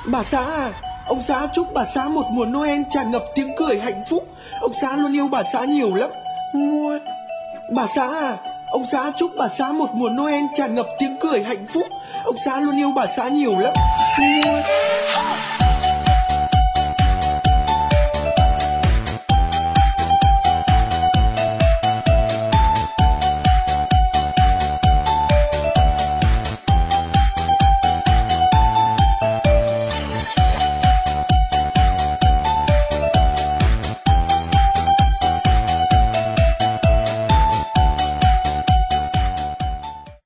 Bà xã à, ông xã chúc bà xã một mùa Noel tràn ngập tiếng cười hạnh phúc. Ông xã luôn yêu bà xã nhiều lắm. Mua. Bà xã à, ông xã chúc bà xã một mùa Noel tràn ngập tiếng cười hạnh phúc. Ông xã luôn yêu bà xã nhiều lắm. Mua.